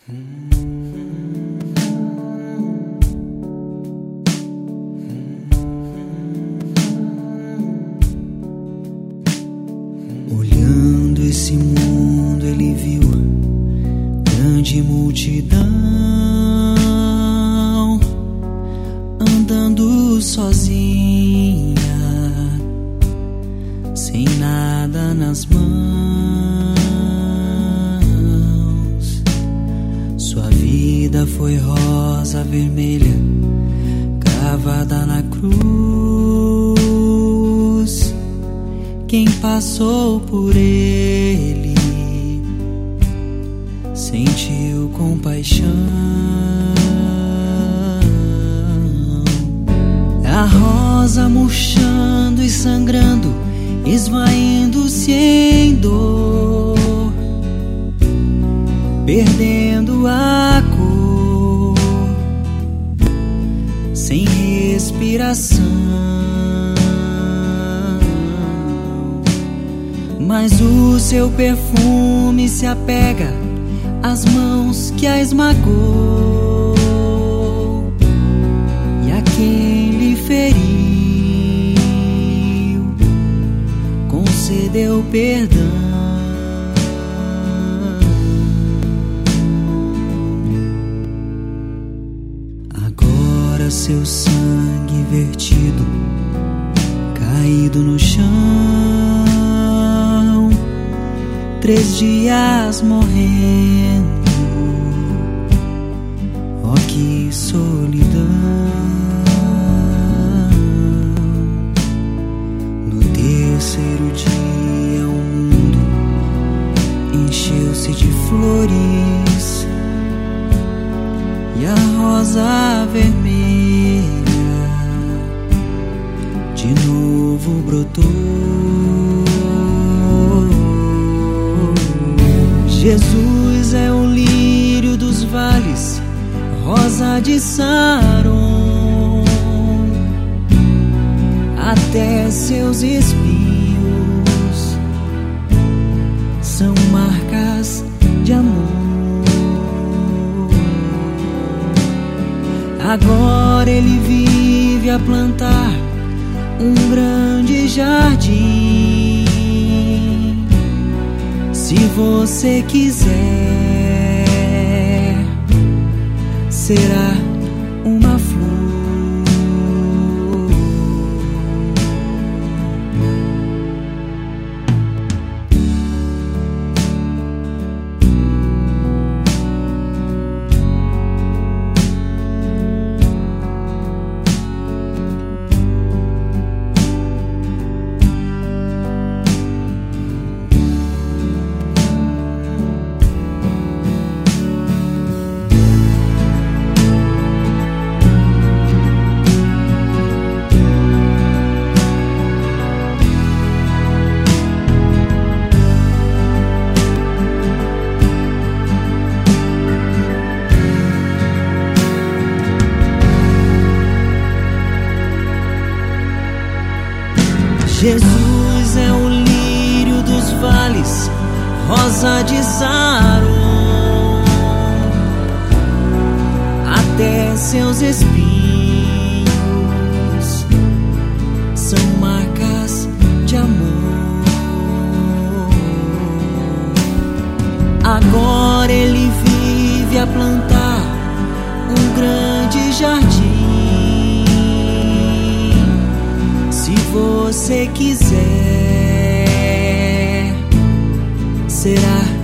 Olhando esse mundo, ele viu grande multidão andando sozinha, sem nada nas mãos. Sua vida foi rosa, vermelha, cravada na cruz. Quem passou por ele sentiu compaixão. A rosa murchando e sangrando, esvaindo-se em dor, perdendo a cor, sem respiração. Mas o seu perfume se apega às mãos que a esmagou, e a quem lhe feriu concedeu perdão. Agora seu sangue vertido, caído no chão, 3 dias morrendo. Oh, que solidão! No terceiro dia o mundo encheu-se de flores, e a rosa vermelha de novo brotou. Jesus é o lírio dos vales, rosa de Saron. Até seus espinhos são marcas de amor. Agora ele vive a plantar um grande jardim. Se você quiser, será uma flor. Jesus é o lírio dos vales, rosa de Saron. Até seus espinhos são marcas de amor. Agora ele vive a plantar um grande jardim. Se você quiser, será